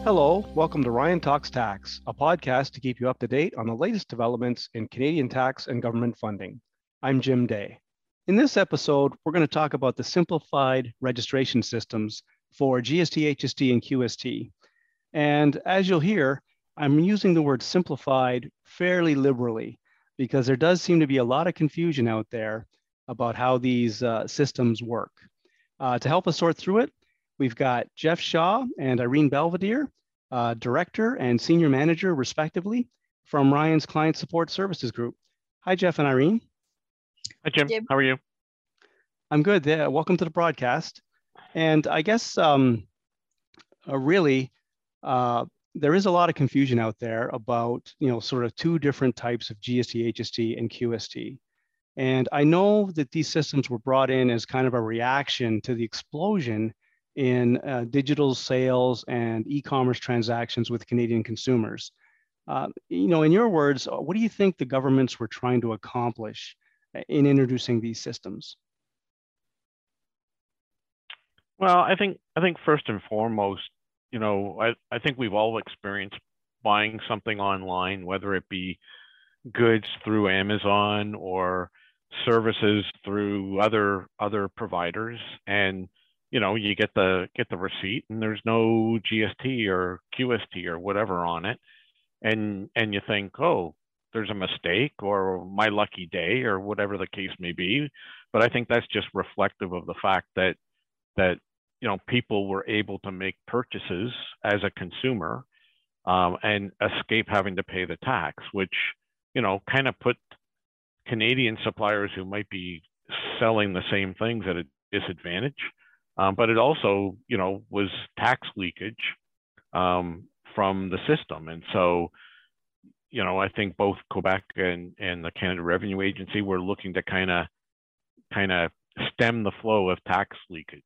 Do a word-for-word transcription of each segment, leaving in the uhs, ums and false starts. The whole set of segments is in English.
Hello, welcome to Ryan Talks Tax, a podcast to keep you up to date on the latest developments in Canadian tax and government funding. I'm Jim Day. In this episode, we're going to talk about the simplified registration systems for G S T, H S T, and Q S T. And as you'll hear, I'm using the word simplified fairly liberally because there does seem to be a lot of confusion out there about how these uh, systems work. Uh, to help us sort through it, we've got Jeff Shaw and Irene Belvedere, uh, Director and Senior Manager, respectively, from Ryan's Client Support Services Group. Hi, Jeff and Irene. Hi, Jim. Jim. How are you? I'm good. Yeah, welcome to the broadcast. And I guess um, uh, really, uh, there is a lot of confusion out there about, you know, sort of two different types of G S T, H S T, and Q S T. And I know that these systems were brought in as kind of a reaction to the explosion in uh, digital sales and e-commerce transactions with Canadian consumers. Uh, you know, in your words, what do you think the governments were trying to accomplish in introducing these systems? Well, I think I think first and foremost, you know, I, I think we've all experienced buying something online, whether it be goods through Amazon or services through other other providers, and you know, you get the get the receipt and there's no G S T or Q S T or whatever on it, and and you think, oh, there's a mistake or my lucky day or whatever the case may be. But I think that's just reflective of the fact that that you know, people were able to make purchases as a consumer um, and escape having to pay the tax, which you know kind of put Canadian suppliers who might be selling the same things at a disadvantage. Um, but it also, you know, was tax leakage um, from the system. And so, you know, I think both Quebec and, and the Canada Revenue Agency were looking to kind of kind of stem the flow of tax leakage.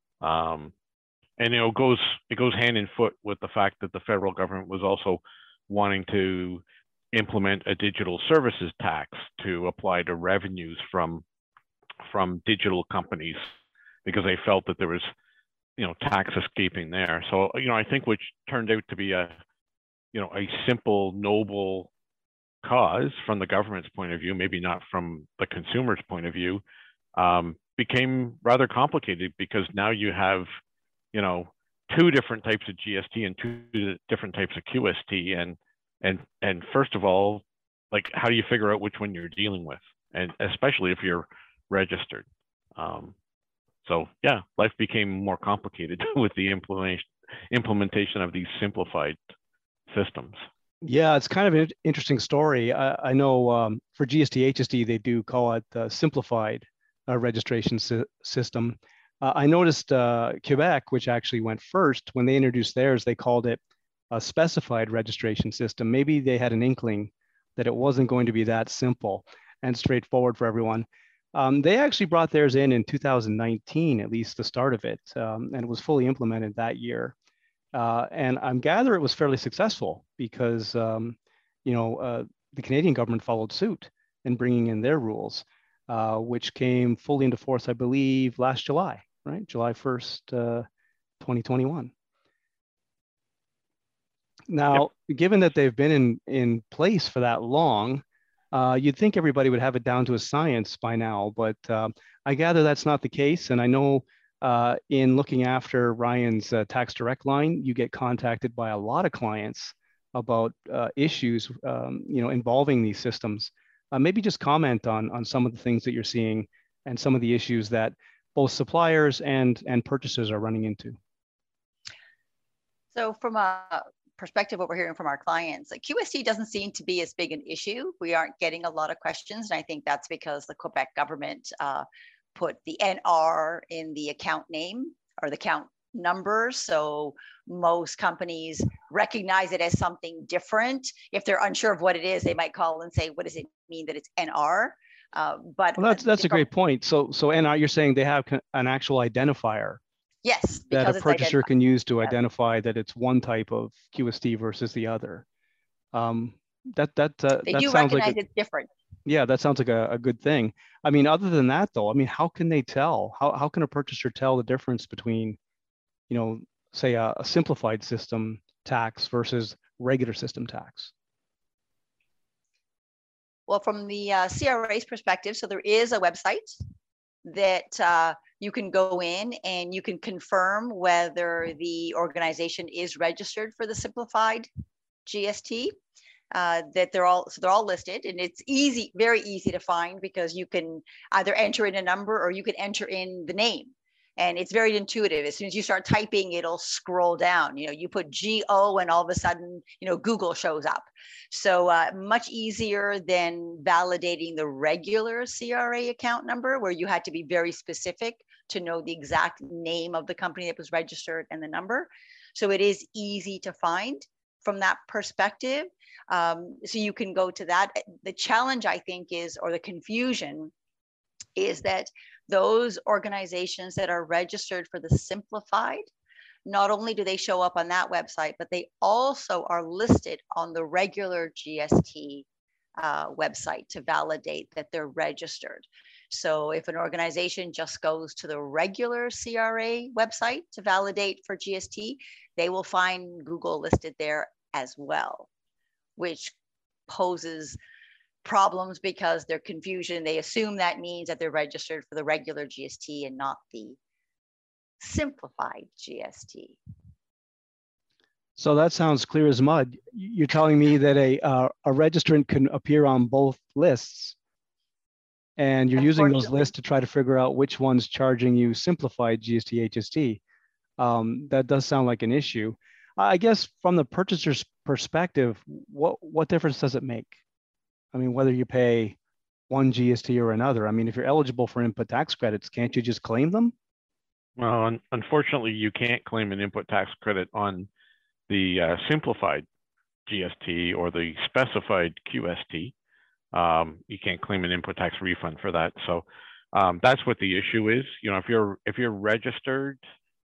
Um, and, you know, it goes, it goes hand in foot with the fact that the federal government was also wanting to implement a digital services tax to apply to revenues from, from digital companies, because they felt that there was, you know, tax escaping there. So, you know, I think which turned out to be a, you know, a simple, noble cause from the government's point of view, maybe not from the consumer's point of view, um, became rather complicated because now you have, you know, two different types of G S T and two different types of Q S T. And, and, and first of all, like, how do you figure out which one you're dealing with? And especially if you're registered. Um, So yeah, life became more complicated with the implementation implementation of these simplified systems. Yeah, it's kind of an interesting story. I, I know um, for G S T, H S T, they do call it the simplified uh, registration si- system. Uh, I noticed uh, Quebec, which actually went first, when they introduced theirs, they called it a specified registration system. Maybe they had an inkling that it wasn't going to be that simple and straightforward for everyone. Um, they actually brought theirs in in two thousand nineteen, at least the start of it, um, and it was fully implemented that year. Uh, and I'm gather it was fairly successful because, um, you know, uh, the Canadian government followed suit in bringing in their rules, uh, which came fully into force, I believe, last July, right? July first, uh, twenty twenty-one. Now, yep. Given that they've been in, in place for that long, Uh, you'd think everybody would have it down to a science by now, but uh, I gather that's not the case. And I know uh, in looking after Ryan's uh, Tax Direct line, you get contacted by a lot of clients about uh, issues, um, you know, involving these systems. Uh, maybe just comment on on some of the things that you're seeing and some of the issues that both suppliers and and purchasers are running into. So from a perspective, what we're hearing from our clients, like Q S T doesn't seem to be as big an issue. We aren't getting a lot of questions. And I think that's because the Quebec government uh, put the N R in the account name or the account number. So most companies recognize it as something different. If they're unsure of what it is, they might call and say, what does it mean that it's N R? Uh, but well, that's, that's a great point. So, so N R, you're saying they have an actual identifier. Yes, that a purchaser can use to identify that it's one type of Q S T versus the other. Um, that that uh, they that do sounds recognize like a, it's different. Yeah, that sounds like a, a good thing. I mean, other than that, though, I mean, how can they tell? How how can a purchaser tell the difference between, you know, say a, a simplified system tax versus regular system tax? Well, from the uh, C R A's perspective, so there is a website that uh, you can go in and you can confirm whether the organization is registered for the simplified G S T. Uh, that they're all so they're all listed, and it's easy, very easy to find, because you can either enter in a number or you can enter in the name, and it's very intuitive. As soon as you start typing, it'll scroll down. You know, you put G O, and all of a sudden, you know, Google shows up. So uh, much easier than validating the regular C R A account number, where you had to be very specific to know the exact name of the company that was registered and the number. So it is easy to find from that perspective. Um, so you can go to that. The challenge, I think, is, or the confusion is that those organizations that are registered for the simplified, not only do they show up on that website, but they also are listed on the regular G S T uh, website to validate that they're registered. So if an organization just goes to the regular C R A website to validate for G S T, they will find Google listed there as well, which poses problems because they're confusion. They assume that means that they're registered for the regular G S T and not the simplified G S T. So that sounds clear as mud. You're telling me that a uh, a registrant can appear on both lists, and you're using those lists to try to figure out which one's charging you simplified G S T H S T. Um, that does sound like an issue. I guess from the purchaser's perspective, what what difference does it make? I mean, whether you pay one G S T or another. I mean, if you're eligible for input tax credits, can't you just claim them? Well, un unfortunately, you can't claim an input tax credit on the uh, simplified G S T or the specified Q S T. Um, you can't claim an input tax refund for that. So um, that's what the issue is. You know, if you're if you're registered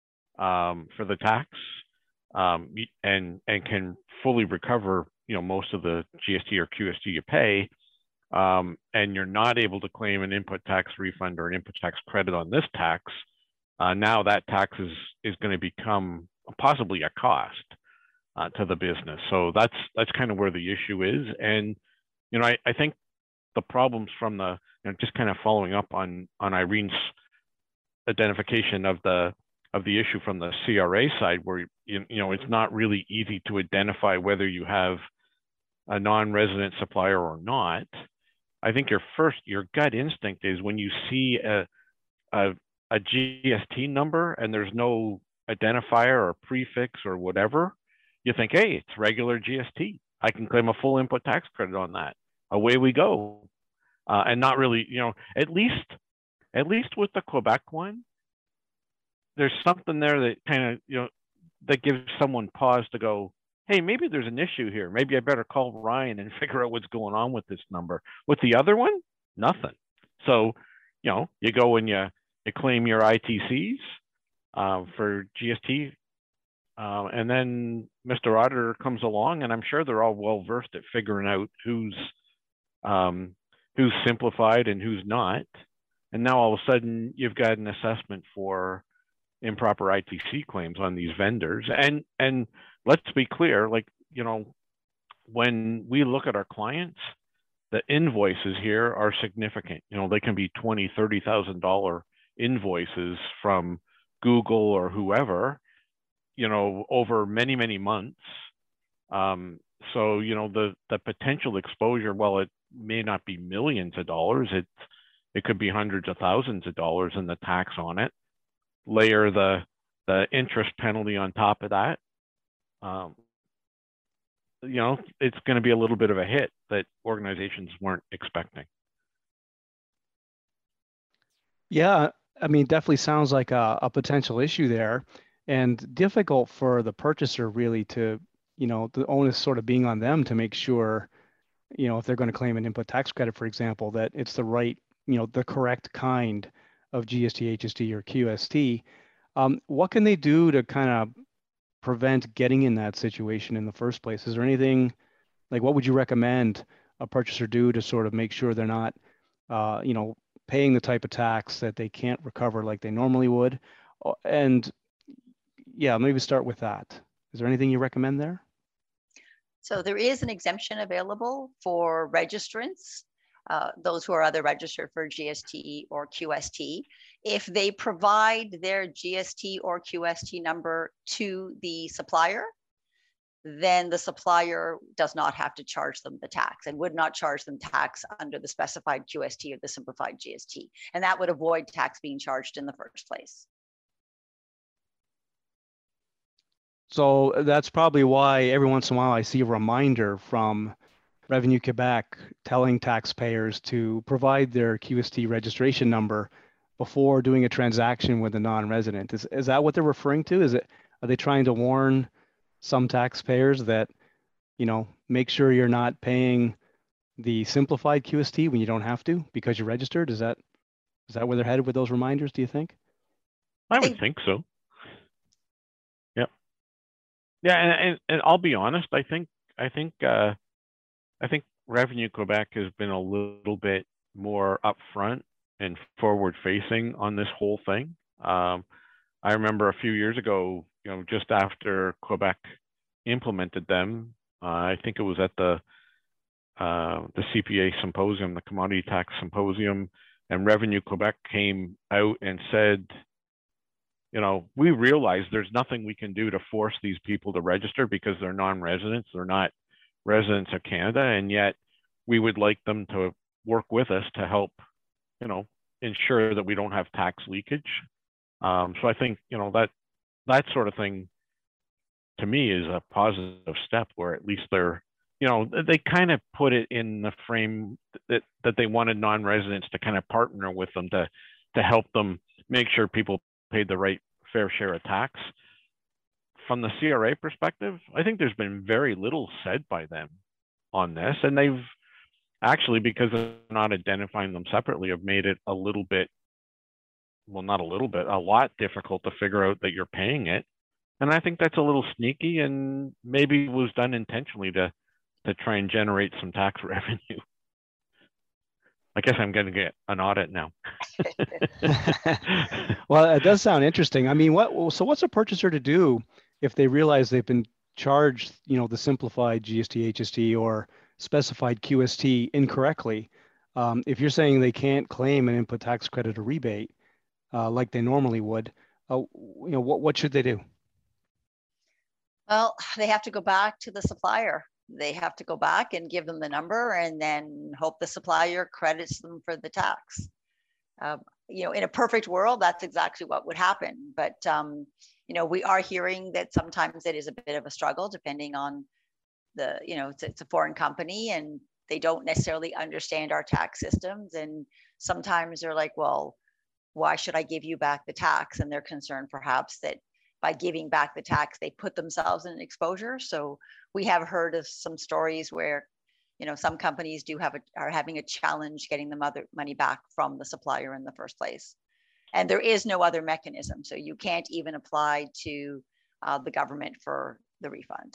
um, for the tax um, and and can fully recover, you know, most of the G S T or Q S T you pay, um, and you're not able to claim an input tax refund or an input tax credit on this tax, uh, now that tax is is going to become possibly a cost uh, to the business. So that's that's kind of where the issue is. And you know, I, I think the problems from the, you know, just kind of following up on on Irene's identification of the of the issue from the C R A side, where you, you know, it's not really easy to identify whether you have a non-resident supplier or not. I think your first, your gut instinct is when you see a, a, a G S T number and there's no identifier or prefix or whatever, you think, hey, it's regular G S T. I can claim a full input tax credit on that. Away we go. Uh, and not really, you know, at least, at least with the Quebec one, there's something there that kind of, you know, that gives someone pause to go, hey, maybe there's an issue here. Maybe I better call Ryan and figure out what's going on with this number. With the other one, nothing. So, you know, you go and you, you claim your I T Cs uh, for G S T, uh, and then Mister Auditor comes along, and I'm sure they're all well versed at figuring out who's um, who's simplified and who's not. And now all of a sudden, you've got an assessment for improper I T C claims on these vendors. And and let's be clear, like, you know, when we look at our clients, the invoices here are significant. You know, they can be twenty, thirty thousand dollar invoices from Google or whoever, you know, over many, many months. Um, so, you know, the the potential exposure, well, it may not be millions of dollars, it it could be hundreds of thousands of dollars in the tax on it. Layer the the interest penalty on top of that. Um, you know, it's going to be a little bit of a hit that organizations weren't expecting. Yeah, I mean, definitely sounds like a, a potential issue there, and difficult for the purchaser really to, you know, the onus sort of being on them to make sure, you know, if they're going to claim an input tax credit, for example, that it's the right, you know, the correct kind of G S T, H S T, or Q S T. Um, what can they do to kind of prevent getting in that situation in the first place? Is there anything, like, what would you recommend a purchaser do to sort of make sure they're not, uh, you know, paying the type of tax that they can't recover like they normally would? And yeah, maybe start with that. Is there anything you recommend there? So there is an exemption available for registrants, uh, those who are either registered for G S T or Q S T. If they provide their G S T or Q S T number to the supplier, then the supplier does not have to charge them the tax and would not charge them tax under the specified Q S T or the simplified G S T. And that would avoid tax being charged in the first place. So that's probably why every once in a while I see a reminder from Revenue Quebec telling taxpayers to provide their Q S T registration number before doing a transaction with a non-resident. Is, is that what they're referring to? Is it, are they trying to warn some taxpayers that, you know, make sure you're not paying the simplified Q S T when you don't have to because you're registered? Is that, is that where they're headed with those reminders, do you think? I would think so. Yeah, and, and, and I'll be honest. I think I think uh, I think Revenue Quebec has been a little bit more upfront and forward-facing on this whole thing. Um, I remember a few years ago, you know, just after Quebec implemented them, uh, I think it was at the uh, the C P A symposium, the Commodity Tax Symposium, and Revenue Quebec came out and said, you know, we realize there's nothing we can do to force these people to register because they're non-residents, they're not residents of Canada, and yet we would like them to work with us to help, you know, ensure that we don't have tax leakage. Um, so I think, you know, that that sort of thing to me is a positive step where at least they're, you know, they kind of put it in the frame that, that they wanted non-residents to kind of partner with them to, to help them make sure people paid the right fair share of tax. From the C R A perspective, I think there's been very little said by them on this, and they've actually, because they're not identifying them separately, have made it a little bit, well, not a little bit, a lot difficult to figure out that you're paying it. And I think that's a little sneaky, and maybe was done intentionally to to try and generate some tax revenue. I guess I'm going to get an audit now. Well, it does sound interesting. I mean, what? So, what's a purchaser to do if they realize they've been charged, you know, the simplified G S T, H S T, or specified Q S T incorrectly? Um, if you're saying they can't claim an input tax credit or rebate uh, like they normally would, uh, you know, what what should they do? Well, they have to go back to the supplier. They have to go back and give them the number and then hope the supplier credits them for the tax. Um, you know, in a perfect world, that's exactly what would happen. But, um, you know, we are hearing that sometimes it is a bit of a struggle depending on the, you know, it's, it's a foreign company and they don't necessarily understand our tax systems. And sometimes they're like, well, why should I give you back the tax? And they're concerned perhaps that by giving back the tax, they put themselves in an exposure. So we have heard of some stories where, you know, some companies do have a, are having a challenge getting the mother money back from the supplier in the first place. And there is no other mechanism. So you can't even apply to uh, the government for the refund.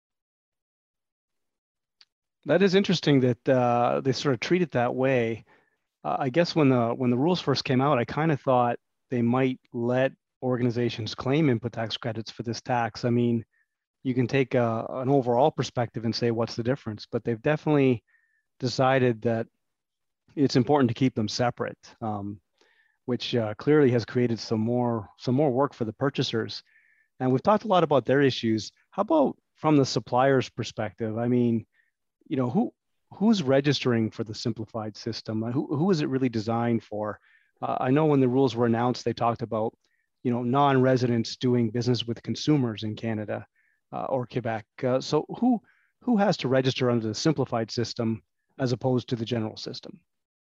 That is interesting that uh, they sort of treat it that way. Uh, I guess when the when the rules first came out, I kind of thought they might let organizations claim input tax credits for this tax. I mean, you can take a, an overall perspective and say, what's the difference? But they've definitely decided that it's important to keep them separate, um, which uh, clearly has created some more some more work for the purchasers. And we've talked a lot about their issues. How about from the supplier's perspective? I mean, you know, who who's registering for the simplified system? Who, who is it really designed for? Uh, I know when the rules were announced, they talked about, you know, non-residents doing business with consumers in Canada uh, or Quebec. Uh, so who who has to register under the simplified system as opposed to the general system?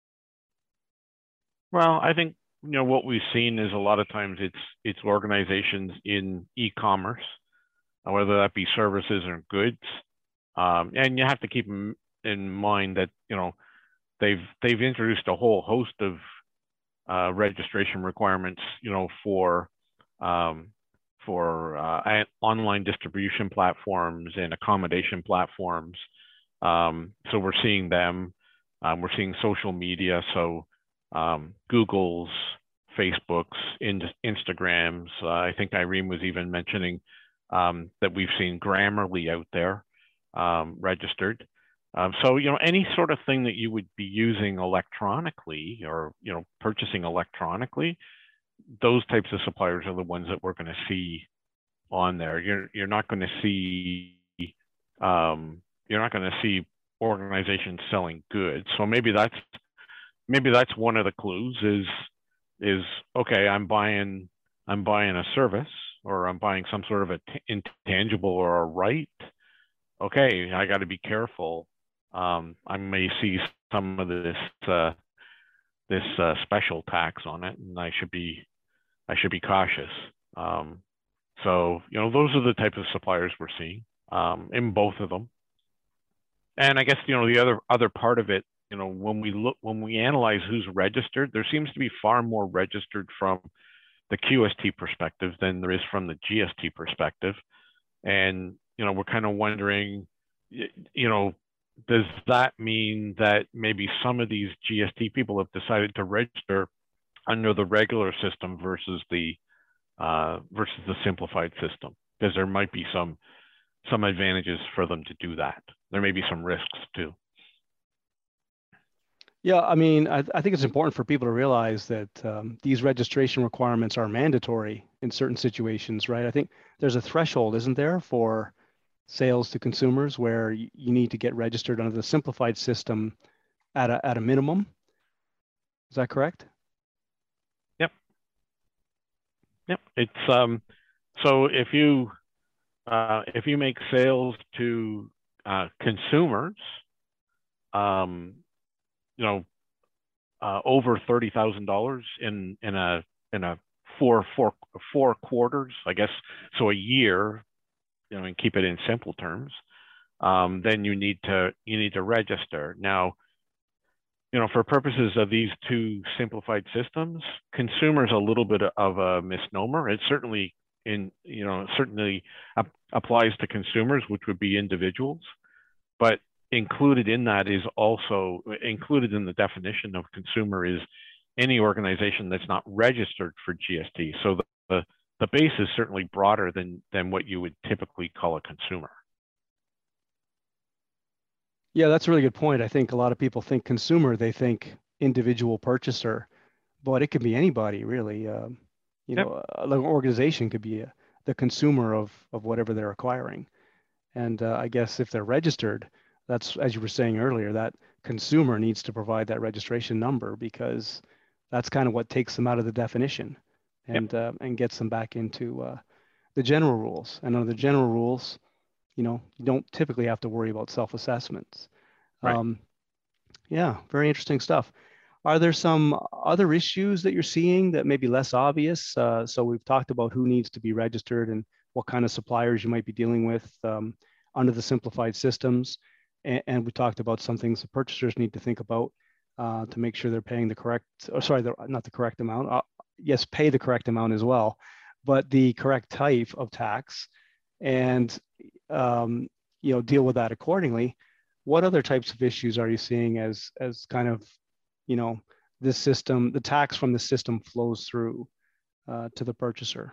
Well, I think, you know, what we've seen is a lot of times it's it's organizations in e-commerce, whether that be services or goods, um, and you have to keep in mind that, you know, they've they've introduced a whole host of uh, registration requirements, you know, for um, for uh, online distribution platforms and accommodation platforms. Um, so we're seeing them. Um, we're seeing social media. So um, Google's, Facebook's, in Instagram's. Uh, I think Irene was even mentioning um, that we've seen Grammarly out there um, registered. Um, so, you know, any sort of thing that you would be using electronically or, you know, purchasing electronically, those types of suppliers are the ones that we're going to see on there. You're, you're not going to see, um, you're not going to see organizations selling goods. So maybe that's, maybe that's one of the clues is, is, okay, I'm buying, I'm buying a service or I'm buying some sort of a t- intangible or a right. Okay, I got to be careful. Um, I may see some of this, uh, this uh, special tax on it, and I should be, I should be cautious. Um, so, you know, those are the type of suppliers we're seeing um, in both of them. And I guess, you know, the other other part of it, you know, when we look, when we analyze who's registered, there seems to be far more registered from the Q S T perspective than there is from the G S T perspective. And, you know, we're kind of wondering, you know, does that mean that maybe some of these G S T people have decided to register under the regular system versus the uh, versus the simplified system? Because there might be some some advantages for them to do that. There may be some risks too. Yeah, I mean, I, I think it's important for people to realize that um, these registration requirements are mandatory in certain situations, right? I think there's a threshold, isn't there, for sales to consumers where you, you need to get registered under the simplified system at a, at a minimum. Is that correct? Yep. Yep. It's um. So if you uh, if you make sales to uh, consumers, um, you know, uh, over thirty thousand dollars in in a in a four four four quarters, I guess. So a year, you know, and keep it in simple terms. Um, then you need to you need to register. Now, you know, for purposes of these two simplified systems, consumers a little bit of a misnomer. It certainly in you know certainly ap- applies to consumers, which would be individuals, but included in that is also included in the definition of consumer is any organization that's not registered for G S T. So the, the, the base is certainly broader than, than what you would typically call a consumer. Yeah, that's a really good point. I think a lot of people think consumer, they think individual purchaser, but it could be anybody really. Um, you Yep. know, an organization could be a, the consumer of, of whatever they're acquiring. And uh, I guess if they're registered, that's, as you were saying earlier, that consumer needs to provide that registration number because that's kind of what takes them out of the definition and Yep. uh, and gets them back into uh, the general rules. And under the general rules, you know, you don't typically have to worry about self-assessments. Right. Um, yeah, very interesting stuff. Are there some other issues that you're seeing that may be less obvious? Uh, so we've talked about who needs to be registered and what kind of suppliers you might be dealing with um, under the simplified systems. And, and we talked about some things the purchasers need to think about uh, to make sure they're paying the correct, or sorry, the, not the correct amount. Uh, yes, pay the correct amount as well, but the correct type of tax and, um, you know, deal with that accordingly. What other types of issues are you seeing as, as kind of, you know, this system, the tax from the system flows through uh, to the purchaser?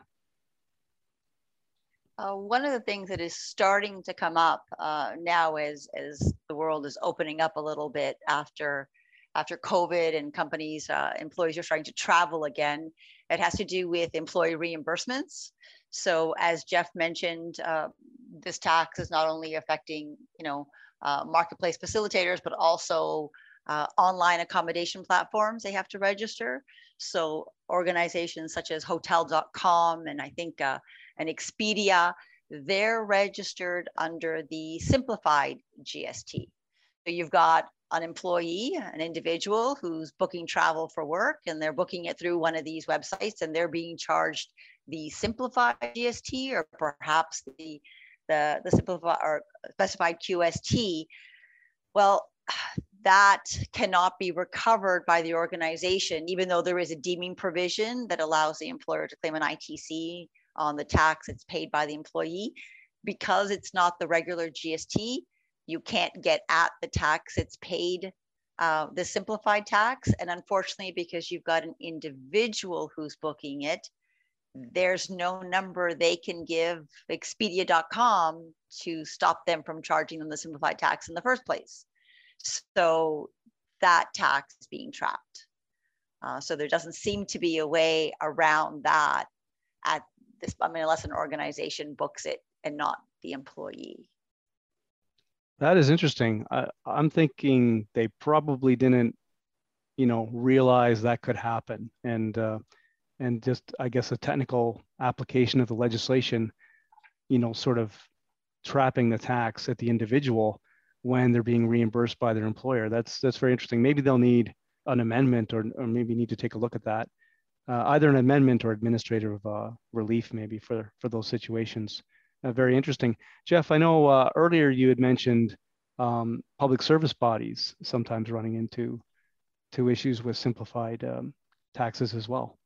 Uh, one of the things that is starting to come up uh, now as, as the world is opening up a little bit after, after COVID and companies, uh, employees are starting to travel again, it has to do with employee reimbursements. So as Jeff mentioned, uh, this tax is not only affecting, you know, uh, marketplace facilitators, but also uh, online accommodation platforms they have to register. So organizations such as hotel dot com and I think uh, and Expedia, they're registered under the simplified G S T. So you've got an employee, an individual who's booking travel for work and they're booking it through one of these websites and they're being charged the simplified G S T or perhaps the, the, the simplified or specified Q S T. Well, that cannot be recovered by the organization, even though there is a deeming provision that allows the employer to claim an I T C on the tax it's paid by the employee. Because it's not the regular G S T, you can't get at the tax it's paid, uh, the simplified tax. And unfortunately, because you've got an individual who's booking it, there's no number they can give Expedia dot com to stop them from charging them the simplified tax in the first place. So that tax is being trapped. Uh, so there doesn't seem to be a way around that at this, I mean, unless an organization books it and not the employee. That is interesting. I, I'm thinking they probably didn't, you know, realize that could happen. And, uh, and just, I guess, a technical application of the legislation, you know, sort of trapping the tax at the individual when they're being reimbursed by their employer. That's, that's very interesting. Maybe they'll need an amendment, or, or maybe need to take a look at that. Uh, either an amendment or administrative uh, relief maybe for, for those situations. Uh, very interesting. Jeff, I know uh, earlier you had mentioned um, public service bodies sometimes running into to issues with simplified um, taxes as well.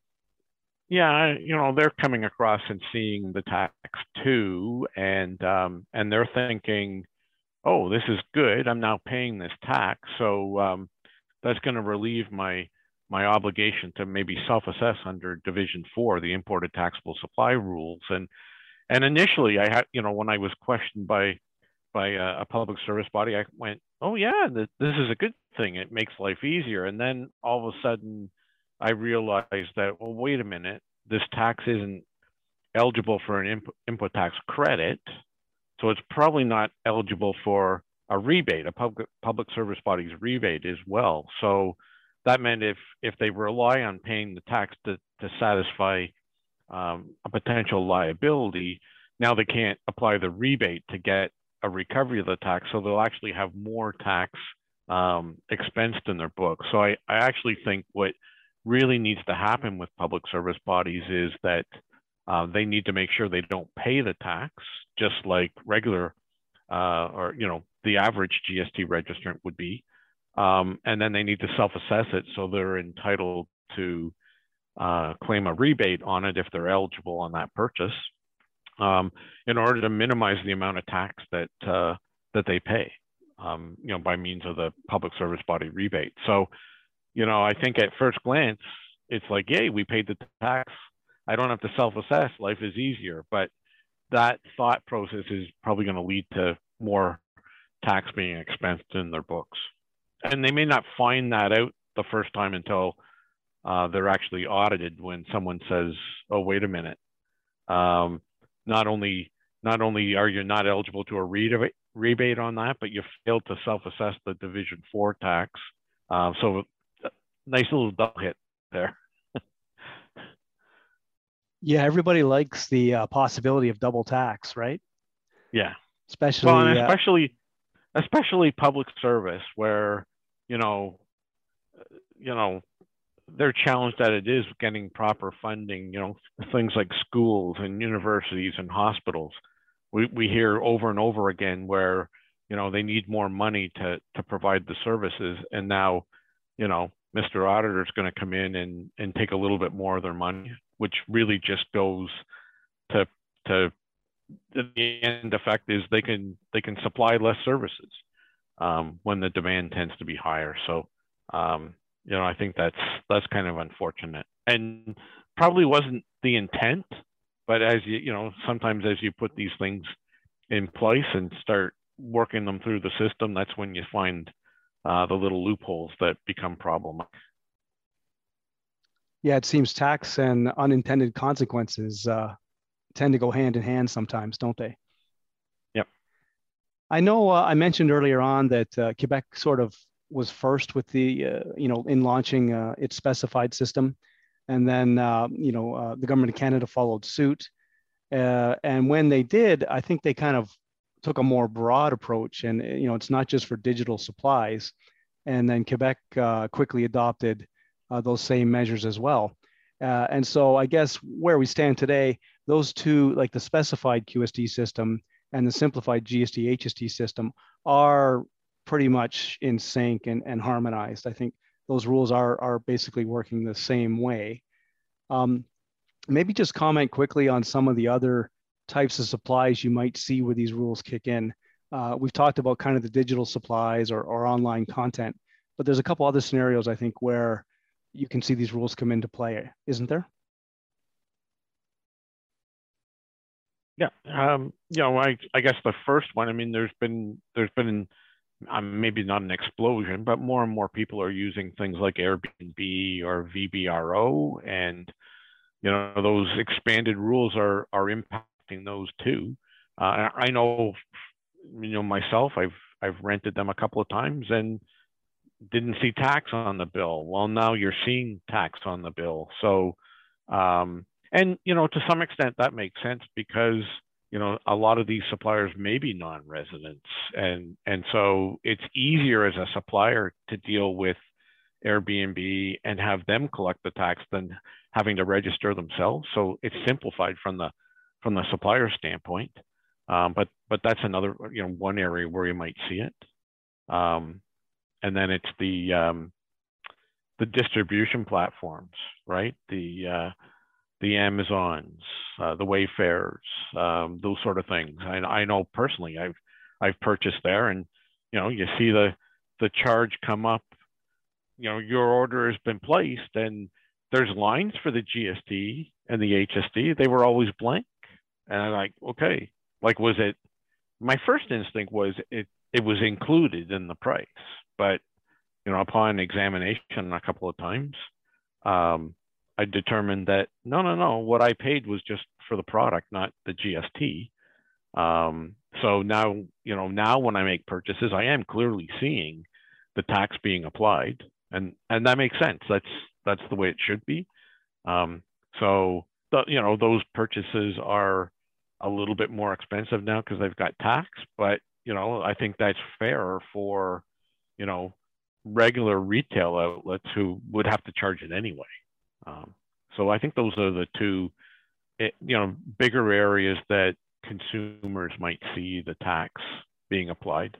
Yeah, you know, they're coming across and seeing the tax too, and um, and they're thinking, oh, this is good. I'm now paying this tax, so um, that's going to relieve my my obligation to maybe self-assess under Division Four, the Imported Taxable Supply Rules. And and initially, I had, you know, when I was questioned by by a, a public service body, I went, oh yeah, th this is a good thing. It makes life easier. And then all of a sudden, I realized that, well, wait a minute, this tax isn't eligible for an input, input tax credit, so it's probably not eligible for a rebate, a public public service body's rebate as well. So that meant if if they rely on paying the tax to, to satisfy um, a potential liability, now they can't apply the rebate to get a recovery of the tax, so they'll actually have more tax um, expensed in their book. So I, I actually think what really needs to happen with public service bodies is that uh, they need to make sure they don't pay the tax, just like regular uh, or, you know, the average G S T registrant would be. Um, and then they need to self-assess it so they're entitled to uh, claim a rebate on it if they're eligible on that purchase, um, in order to minimize the amount of tax that uh, that they pay, um, you know, by means of the public service body rebate. So, you know, I think at first glance, it's like, yay, we paid the tax. I don't have to self-assess. Life is easier. But that thought process is probably going to lead to more tax being expensed in their books. And they may not find that out the first time until uh, they're actually audited, when someone says, oh, wait a minute. Um, not only not only are you not eligible to a rebate, rebate on that, but you failed to self-assess the Division Four tax. Uh, so nice little double hit there. Yeah, everybody likes the uh, possibility of double tax, right? Yeah. Especially, well, and uh, especially, especially public service, where, you know, you know, they're challenged that it is getting proper funding. You know, things like schools and universities and hospitals. We we hear over and over again where, you know, they need more money to to provide the services, and now, you know, Mister Auditor is going to come in and and take a little bit more of their money, which really just goes to to the end effect is they can they can supply less services um, when the demand tends to be higher. So um, you know, I think that's that's kind of unfortunate, and probably wasn't the intent. But as you you know, sometimes as you put these things in place and start working them through the system, that's when you find uh, the little loopholes that become problematic. Yeah, it seems tax and unintended consequences uh, tend to go hand in hand sometimes, don't they? Yep. I know uh, I mentioned earlier on that uh, Quebec sort of was first with the, uh, you know, in launching uh, its specified system. And then, uh, you know, uh, the government of Canada followed suit. Uh, and when they did, I think they kind of took a more broad approach. And, you know, it's not just for digital supplies. And then Quebec uh, quickly adopted uh, those same measures as well. Uh, and so I guess where we stand today, those two, like the specified Q S T system and the simplified G S T H S T system, are pretty much in sync and, and harmonized. I think those rules are, are basically working the same way. Um, maybe just comment quickly on some of the other types of supplies you might see where these rules kick in. Uh, we've talked about kind of the digital supplies or, or online content, but there's a couple other scenarios, I think, where you can see these rules come into play, isn't there? Yeah, um, you know, I I guess the first one. I mean, there's been there's been um, maybe not an explosion, but more and more people are using things like Airbnb or V B R O, and you know those expanded rules are are impacting those too. Uh, I know, you know, myself, I've I've rented them a couple of times and didn't see tax on the bill. Well, now you're seeing tax on the bill. So, um, and you know, to some extent that makes sense because you know a lot of these suppliers may be non-residents, and and so it's easier as a supplier to deal with Airbnb and have them collect the tax than having to register themselves. So it's simplified from the from the supplier standpoint. Um, but but that's another, you know, one area where you might see it. Um, and then it's the um, the distribution platforms, right? The uh, the Amazons, uh, the Wayfairs, um, those sort of things. I, I know personally, I've I've purchased there, and you know, you see the the charge come up. You know, your order has been placed, and there's lines for the G S T and the H S T. They were always blank, and I'm like, okay, like was it? My first instinct was it it was included in the price, but you know, upon examination a couple of times, um, I determined that no, no, no, what I paid was just for the product, not the G S T. Um, so now, you know, now when I make purchases, I am clearly seeing the tax being applied, and and that makes sense. That's that's the way it should be. Um, so the, you know, those purchases are a little bit more expensive now because they've got tax, but you know, I think that's fair for, you know, regular retail outlets who would have to charge it anyway. Um, so I think those are the two, you know, bigger areas that consumers might see the tax being applied.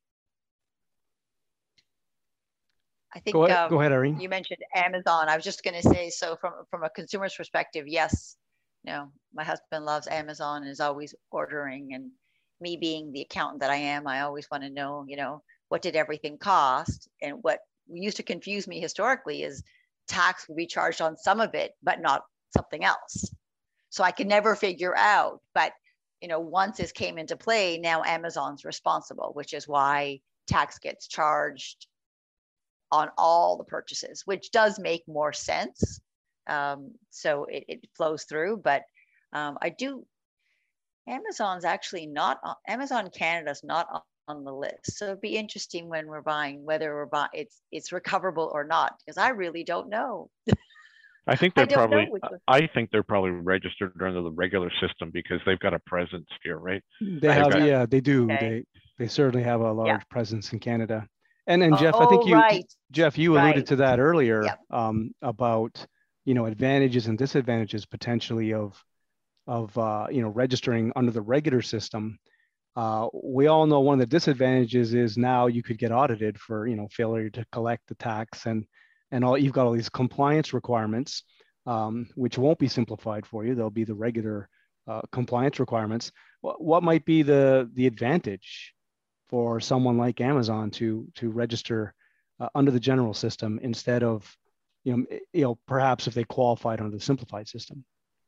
I think go ahead, um, go ahead, Irene. You mentioned Amazon. I was just going to say, so from from a consumer's perspective, yes, you know, my husband loves Amazon and is always ordering, and me being the accountant that I am, I always want to know, you know, what did everything cost? And what used to confuse me historically is tax would be charged on some of it, but not something else. So I could never figure out, but you know, once this came into play, now Amazon's responsible, which is why tax gets charged on all the purchases, which does make more sense. Um, so it, it flows through, but um, I do, Amazon's actually not, on, Amazon Canada's not on, on the list. So it'd be interesting when we're buying, whether we're buying, it's, it's recoverable or not, because I really don't know. I think they're I don't probably, know I think they're probably registered under the regular system because they've got a presence here, right? They have, got, yeah, they do. Okay. They, they certainly have a large yeah. presence in Canada. And and oh, Jeff, I think you, right. Jeff, you alluded right. to that earlier yep. um, about, you know, advantages and disadvantages potentially of, of uh, you know, registering under the regular system. Uh, we all know one of the disadvantages is now you could get audited for, you know, failure to collect the tax, and and all you've got all these compliance requirements, um, which won't be simplified for you. They'll be the regular uh, compliance requirements. What, what might be the the advantage for someone like Amazon to to register uh, under the general system instead of, you know, you know, perhaps if they qualified under the simplified system?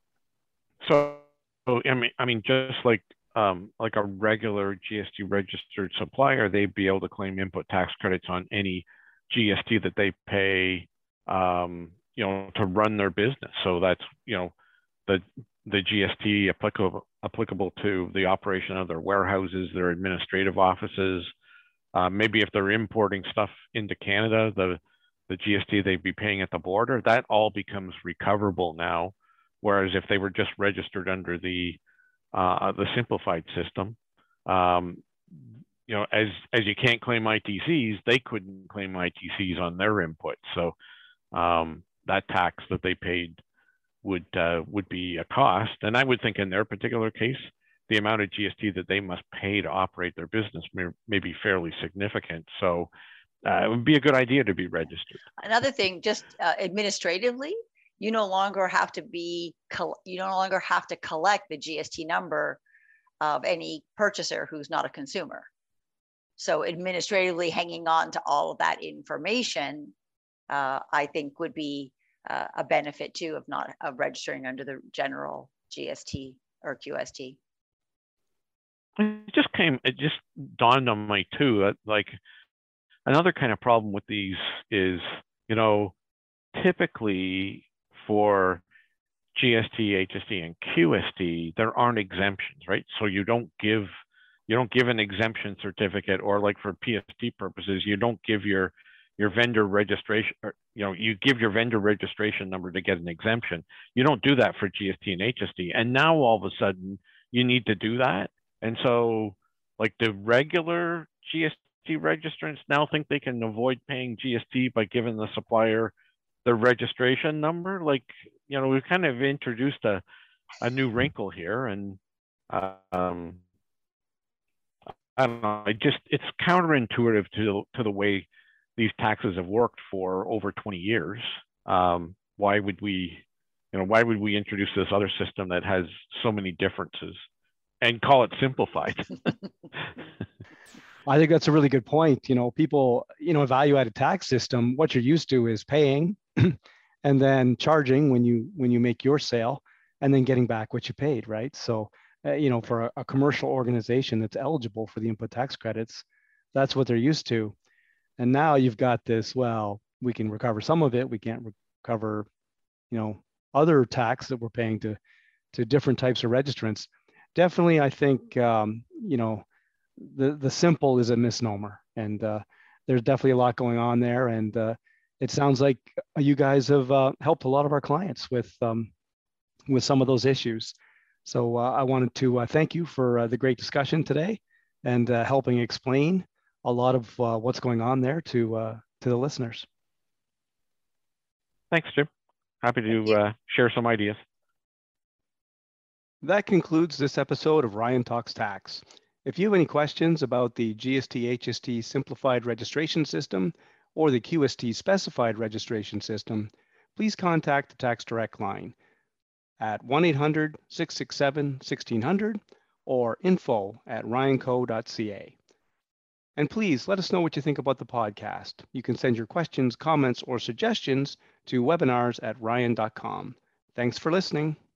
So, so I mean, I mean, just like um, like a regular G S T registered supplier, they'd be able to claim input tax credits on any G S T that they pay, um, you know, to run their business. So that's, you know, the the G S T applicable applicable to the operation of their warehouses, their administrative offices. Uh, maybe if they're importing stuff into Canada, the the G S T they'd be paying at the border, that all becomes recoverable now. Whereas if they were just registered under the uh, the simplified system, um, you know, as as you can't claim I T Cs, they couldn't claim I T Cs on their input. So um, that tax that they paid would uh, would be a cost. And I would think in their particular case, the amount of G S T that they must pay to operate their business may, may be fairly significant. So uh, it would be a good idea to be registered. Another thing, just uh, administratively, you no longer have to be, you no longer have to collect the G S T number of any purchaser who's not a consumer. So administratively hanging on to all of that information, uh, I think would be uh, a benefit too of not of registering under the general G S T or Q S T. it just came, it just dawned on me too, that like another kind of problem with these is, you know, typically for G S T, H S T, and Q S T, there aren't exemptions, right? So you don't give, you don't give an exemption certificate, or like for P S T purposes, you don't give your your vendor registration, or, you know, you give your vendor registration number to get an exemption. You don't do that for G S T and H S T. And now all of a sudden you need to do that. And so like the regular G S T registrants now think they can avoid paying G S T by giving the supplier the registration number. Like, you know, we've kind of introduced a, a new wrinkle here. And uh, um, I don't know, it just, it's counterintuitive to, to the way these taxes have worked for over twenty years. Um, why would we, you know, why would we introduce this other system that has so many differences and call it simplified? I think that's a really good point. You know, people, you know, a value-added tax system, what you're used to is paying and then charging when you when you make your sale, and then getting back what you paid, right? So, uh, you know, for a, a commercial organization that's eligible for the input tax credits, that's what they're used to. And now you've got this, well, we can recover some of it. We can't recover, you know, other tax that we're paying to, to different types of registrants. Definitely, I think, um, you know, the, the simple is a misnomer. And uh, there's definitely a lot going on there. And uh, it sounds like you guys have uh, helped a lot of our clients with, um, with some of those issues. So uh, I wanted to uh, thank you for uh, the great discussion today, and uh, helping explain a lot of uh, what's going on there to uh, to the listeners. Thanks, Jim. Happy to uh, share some ideas. That concludes this episode of Ryan Talks Tax. If you have any questions about the G S T H S T Simplified Registration System or the Q S T Specified Registration System, please contact the Tax Direct line at one eight hundred, six six seven, one six zero zero or info at ryan co dot c a. And please let us know what you think about the podcast. You can send your questions, comments, or suggestions to webinars at ryan dot com. Thanks for listening.